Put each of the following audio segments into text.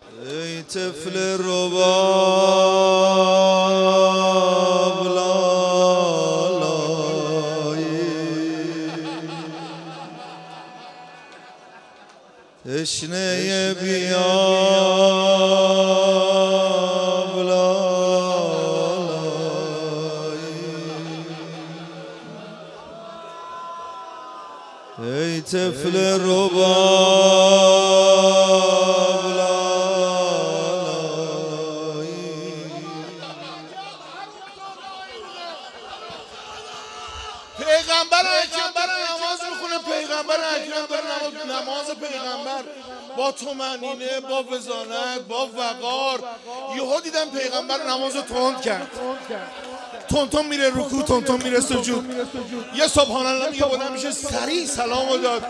ای طفل رباب لالایی تشنه بیاب لالایی ای طفل رباب لالایی پیغمبر اکرم داره نماز میخونه، پیغمبر اکرم داره نماز پیغمبر با طمأنینه، با وزانت، با وقار. یهو دیدم پیغمبر نماز تند کرد، تون میره رکوع، تون میره سجود. یه سبحان الله میگه بودم میشه سریع سلامو داد.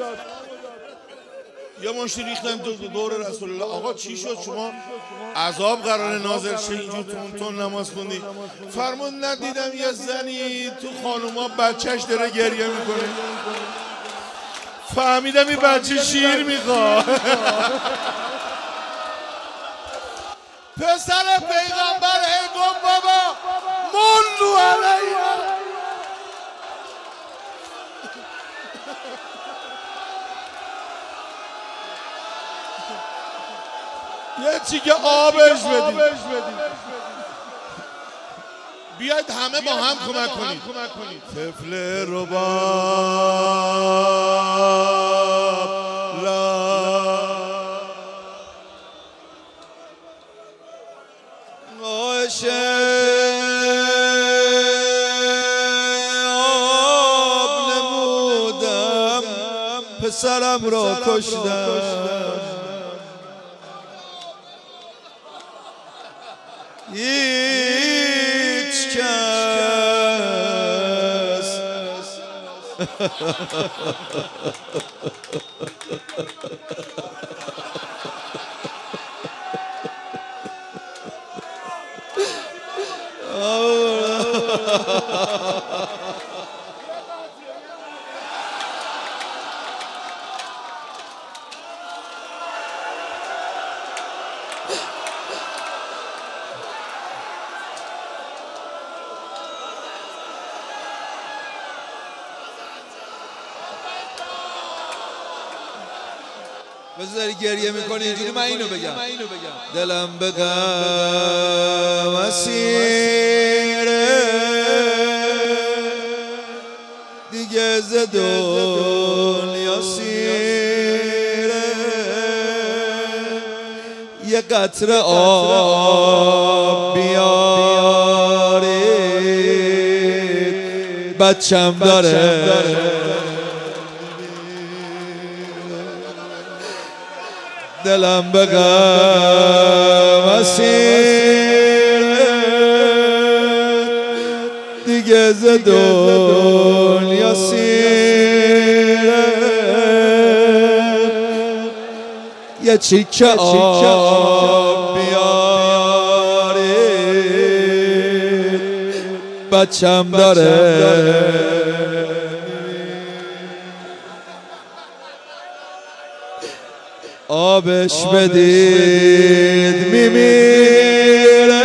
یه مشتی ریختن دور رسول الله. آقا چی شد شما عذاب قرار نازل شه اینجور تون نماز خوندی؟ فرمود ندیدم یه زنی تو خانوما بچهش داره گریه میکنه، فهمیدم این بچه شیر میخواد. پسر پیغمبر گفت بابا مولو علیه، یه چیگه آبش بدید. بیاید همه با هم کمک کنید. طفل رباب لا عاشق آب نمودم، پسرم را کشتم. هیچ کس بذاری گریه میکنی اینجوری. من اینو بگم دلم به غم اسیره دیگه ز دنیا سیره، یه قطره آب بیارید بچم داره دلم به غم اسیره دیگه ز دنیا سیره، یه چیکه آب بیارید بچم داره آبش بدید میمیره،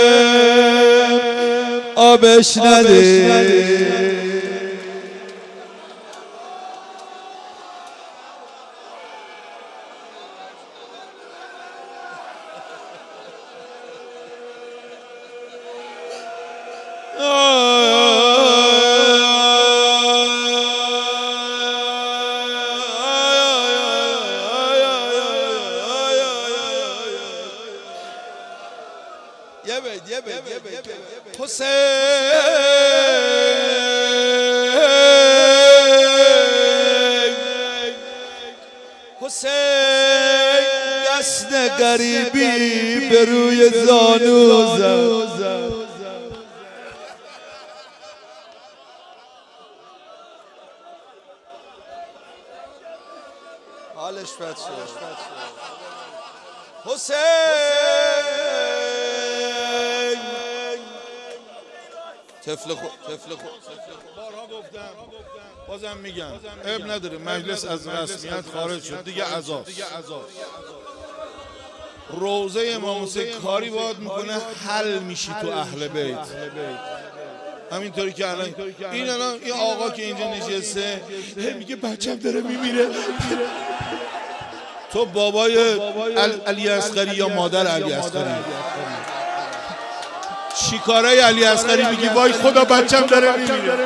آبش ندید حسین دست غریبی به روی زانو زد، حالش بد شد. حسین طفل خود بارها گفتم بازم میگم عیب نداره، مجلس از رسمیت خارج شد دیگه عزاست. روزه امام حسین کاری باید میکنه حل میشی تو اهل بیت. همینطوری که الان این آقا که اینجا نشسته میگه بچه‌م داره میمیره. تو بابای علی اصغری یا مادر علی اصغری؟ چی کاره علی اصغری میگی وای خدا بچه‌م داره میمیره؟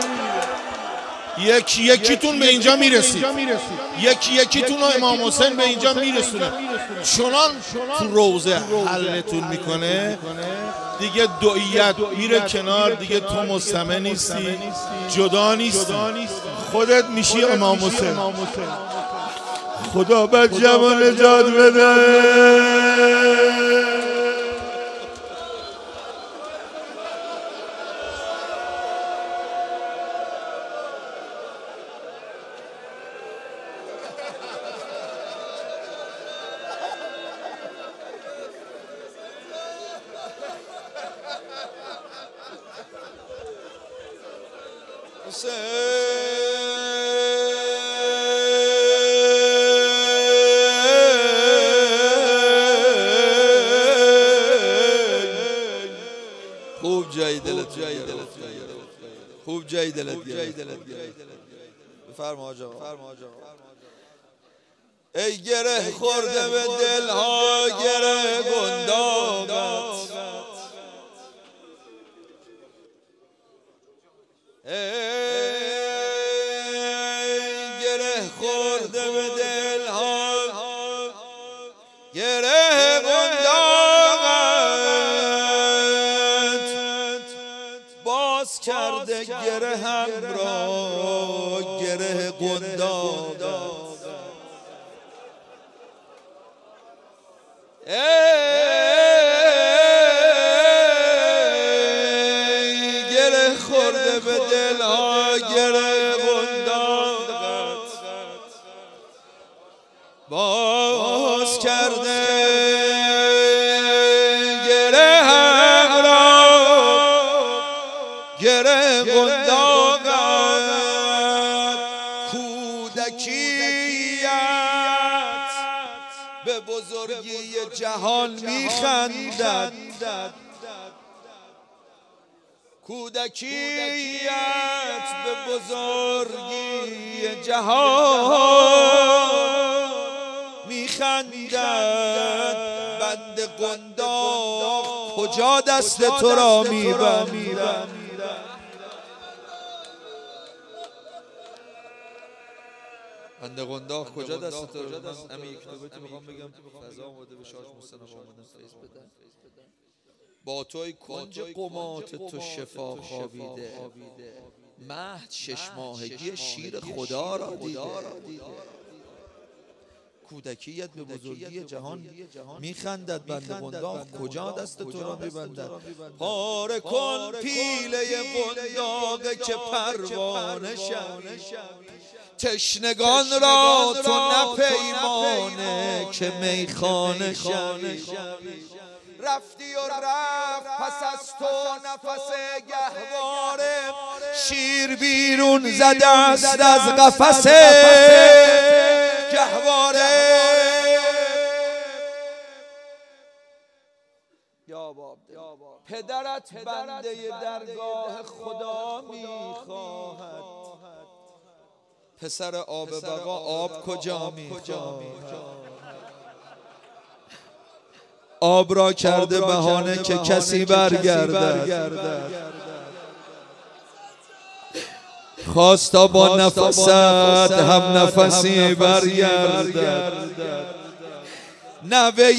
یکیتون به اینجا میرسید، یکیتون رو امام حسین به اینجا میرسونه. چنان تو روزه حلتون میکنه دیگه دعیت میره کنار، دیگه تو مستمع نیستی، جدا نیستی، خودت میشی امام حسین. خدا بچه‌مو نجات بده. خوب جای دلت خوب جای دلت بفرما آقا. ای گره خورده به دلها گره گنداغت، گره خورده به دلها گره گنداغت، باز کرده گره هم را گره گنداغت. گره خورده به دلها گره گنداغت، باز کرده گره هم را گره گنداغت. کودکیت به بزرگی جهان میخندد، کودکیت به بزرگی جهان میخندد. بند قنداق کجا دست تو را میبندد؟ بند قنداق کجا دست تو را میبندد؟ همین یک نوبتی میخوام بگم فضا آماده به شاش مصطفی آمدن فیض بدن. با توی کنج قمات تو شفا خوابیده، مهد 6 ماهگی شیر خدا را دیده. کودکیت به بزرگی جهان میخندد، بند قنداق کجا دست تو را میبندد؟ پاره کن پیله قنداق که پروانه شوی، تشنگان را تو نپیمانه که میخانه شوی. رفتی و رفت پس از تو نفس گهواره، شیر بیرون زده است از قفس گهواره. پدرت بنده درگاه خدا میخواهد، پسر آب بقا آب کجا میخواهد؟ آب را کرده بهانه که کسی برگردد، خواست تا با نفست هم نفسی برگردد. نوه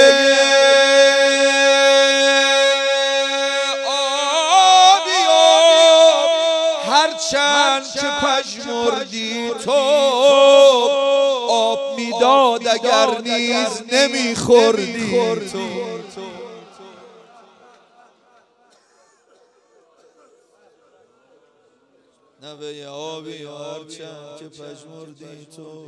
آبی هرچند که پژمردی تو، آب میداد اگر نیز نمیخوردی تو. نوه آبی هرچند که پژمردی تو،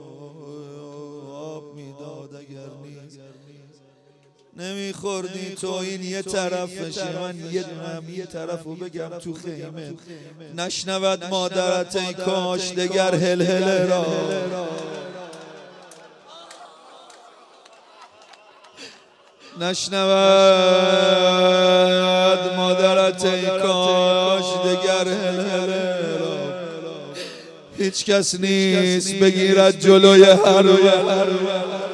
آب میداد اگر نیز نمیخوردی تو. این یه طرفشه، من یه دونم یه طرفو بگم تو خیمه، نشنود مادرت ای کاش دگر هلهله را. نشنود مادرت ای کاش دگر هیچ کس نیست بگیرد جلوی هر